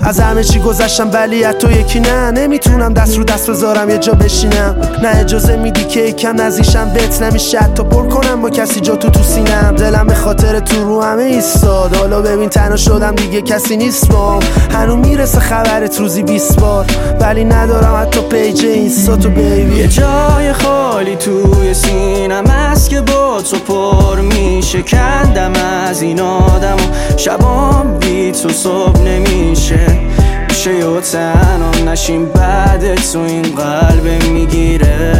از همه چی گذشتم ولی از تو یکی نه. نمیتونم دست رو دست بذارم یه جا بشینم، نه اجازه میدی که یکم نزدیشم بهت نمیشه حتی پر کنم با کسی جا تو سینم. دلم به خاطر تو رو همه ایستاد، حالا ببین تنها شدم دیگه کسی نیست بام. هنو میرسه خبرت روزی 20 بار ولی ندارم حتی پیج اینستا تو بیبی. یه جای خالی توی سینم هست که با تو پر میشه. کندم از این آدم و شبام بی تو صبح نمیشه. میشه یا تنها نشیم بعد تو این قلب میگیره.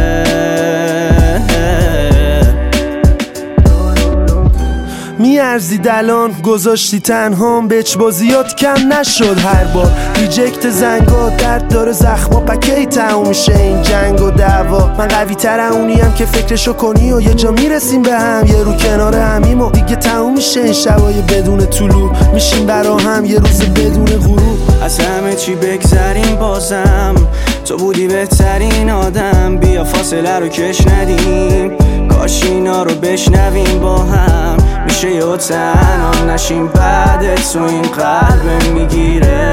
میارزی دلان گذاشتی تنهام، بچ بازیات کم نشد هر بار. ریجکت زنگا درد داره زخما پکی تموم میشه این جنگ و دعوا. من قوی تر اونیم که فکرشو کنی و یه جا میرسیم به هم، یه رو کنار همیم و دیگه تموم میشه این شبای بدون طلوع. میشیم برا هم یه روز بدون غروب. از همه چی بگذریم بازم تو بودی بهترین آدم. بیا فاصله رو کش ندیم، کاش اینا رو بشنویم با هم. میشه یا تنها نشیم بعد تو این قلب میگیره.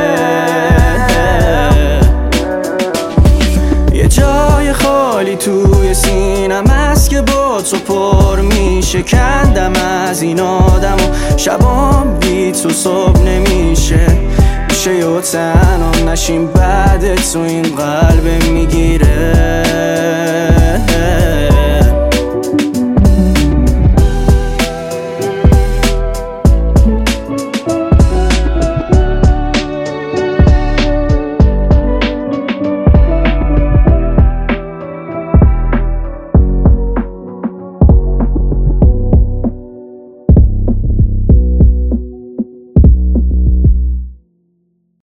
یه جای خالی توی سینم هست که با تو پر میشه. کندم از این آدم و شبام بی تو صبح نمیشه. میشه یا تنها نشیم بعد تو این قلب میگیره.